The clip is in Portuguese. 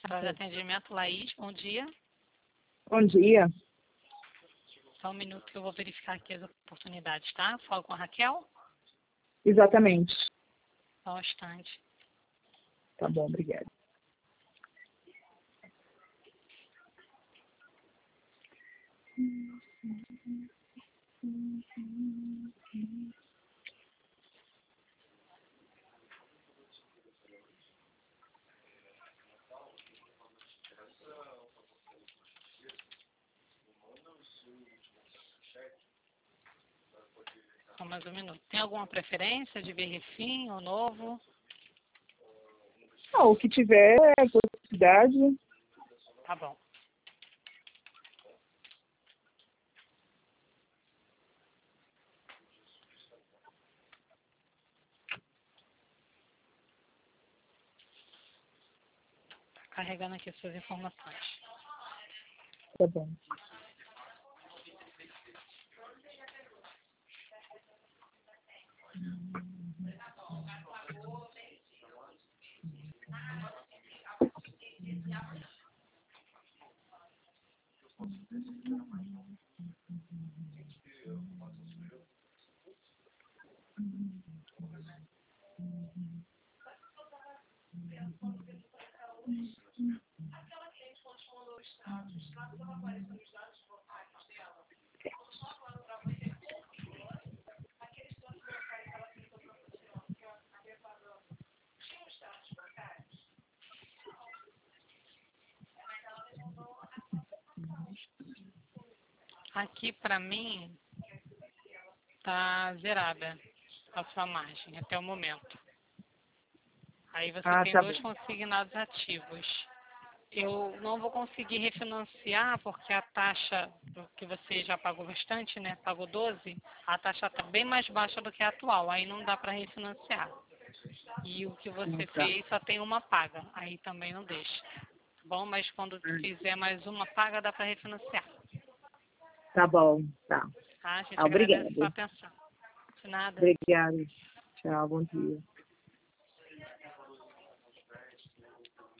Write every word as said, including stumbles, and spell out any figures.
Central de Atendimento, Laís, bom dia. Bom dia. Só um minuto que eu vou verificar aqui as oportunidades, tá? Falo com a Raquel? Exatamente. Só um instante. Tá bom, obrigada. Só mais um minuto. Tem alguma preferência de Berrefim ou Novo? Ah, o que tiver possibilidade. Tá bom. Tá carregando aqui suas informações. Tá bom. Aqui pra mim tá zerada a sua margem até o momento. Aí você Ah, tem tá dois bom. consignados ativos. Eu não vou conseguir refinanciar porque a taxa do que você já pagou bastante, né? Pagou doze, a taxa está bem mais baixa do que a atual. Aí não dá para refinanciar. E o que você Tá. fez só tem uma paga. Aí também não deixa. Bom, mas quando fizer mais uma paga, dá para refinanciar. Tá bom, tá. Tá? A gente Ah, agradece a obrigada. sua atenção. De nada. Obrigada. Tchau, bom dia.